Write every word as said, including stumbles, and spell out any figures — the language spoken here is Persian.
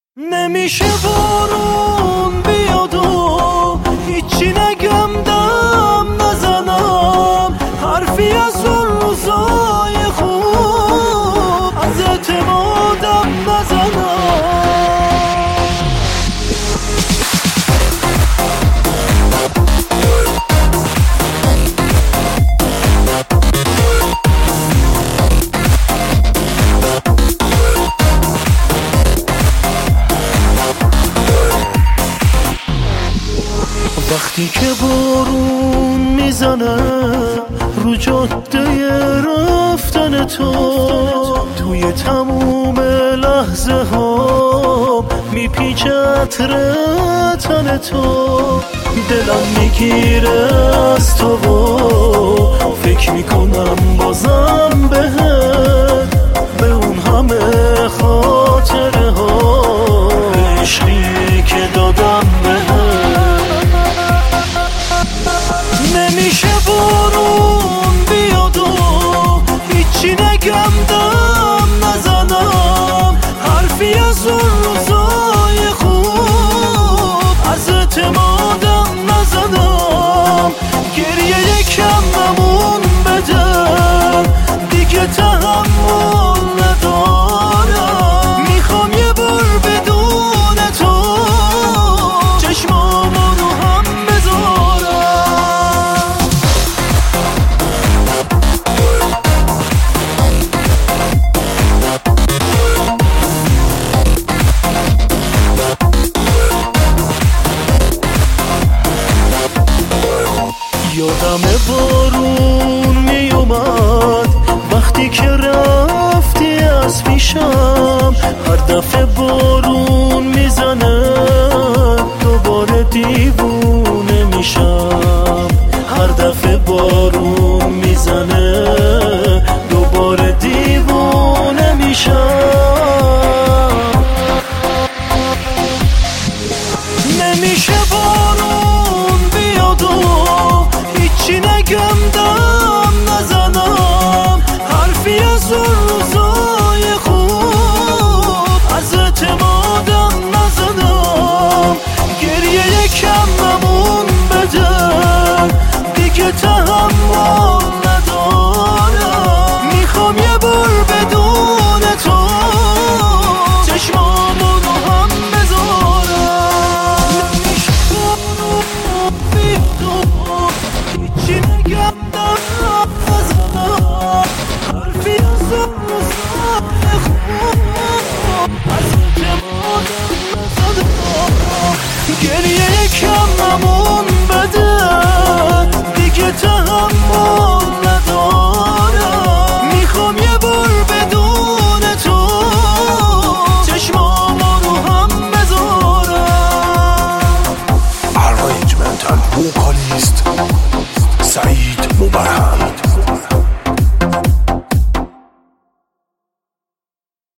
نمیشه بارون بیاد و هیچی نگم دم نزنم، حرفی از اون روزای خوب از اعتمادم نزنم. وقتی که بارون میزنه رو جاده رفتن تو، توی تموم لحظه ها میپیچه عطر تن تو، دلم میگیره از تو و فکر میکنم بازم بهت، به اون همه خاطره ها، به عشقی که دادم بهت. نمیشه بارون بیاد و هیچی نگم دم نزنم، حرفی از اون روزای خوب از اعتمادم نزنم. گریه یکم نمون بده دیگه تحمل ندارم، میخوام یه بار بدون تو چشمامو رو هم بذارم. یادم بارون می اومد وقتی که رفتی از پیشم، هر دفعه بارون میزنه دوباره دیوونه میشم، هر دفعه بارون میزنه دوباره دیوونه میشم. نمیشه بارون بیاد و هیچی نگم دم نزنم، حرفی از اون روزای خوب از اعتمادم نزنم. گریه یکم نمون بده دیگه تحمل ندارم، میخوام یه بار بدون تو چشمامو رو هم بذارم. نمیشه بارون بیاد و هیچی نگم دم نزنم، حرفی از اون روزای خوب از اعتمادم نزنم. گریه یکم نمون بده دیگه تحمل ندارم، میخوام یه بار بدون تو چشمامو رو هم بذارم. Arrangement and vocalist